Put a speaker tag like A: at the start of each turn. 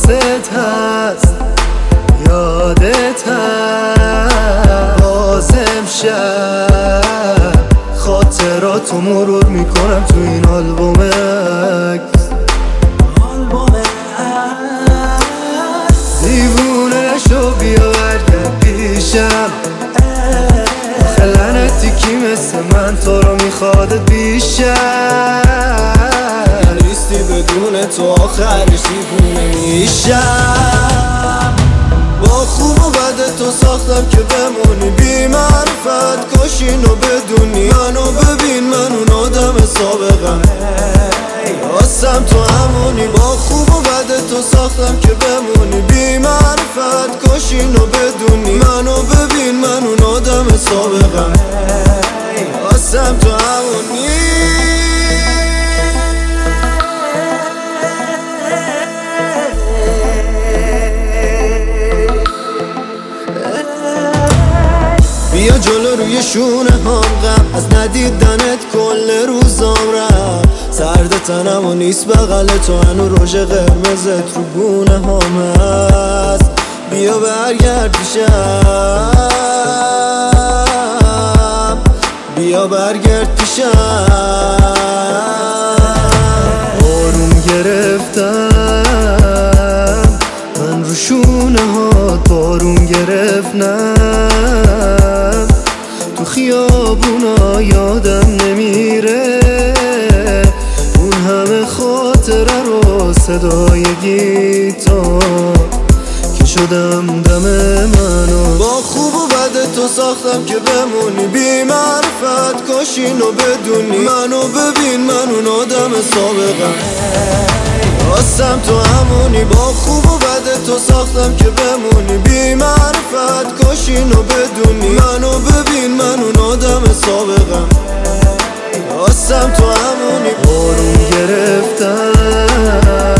A: حواست هست یادت هست باز امشب خاطراتو مرور میکنم تو این آلبوم عکس دیوونه نشو بیا برگرد پیشم آخه لعنتی کی مثل من تو رو میخوادت بیشتر نیستی بدون تو آخرش دیوونه میشم با خوب و بد تو ساختم که بمونی بی معرفت کاش اینو بدونی منو ببین من اون آدم سابقم راستم تو همونی با خوب و بد تو ساختم که بمونی بی معرفت کاش اینو بدونی منو ببین من اون آدم سابقم راستم تو همونی بیا جلو روی شونه هم غم از ندیدنت کل روزام رفت سرد تنم و نیست بغل تو هنو روژ قرمزت رو گونه هم هست بیا برگرد پیشم بیا برگرد پیشم آروم گرفتم من رو شونه ها بارون گرفتم تو خیابونا یادم نمیره اون همه خاطره رو صدای گیتار که شدم دم منو با خوب و بد تو ساختم که بمونی بی معرفت کاش اینو بدونی منو ببین من اون آدم سابقم راستم تو همونی با خوب و بد تو ساختم که بمونی بی معرفت کاش اینو بدونی منو ببین من اون آدم سابقم راستم تو همونی بارون گرفتم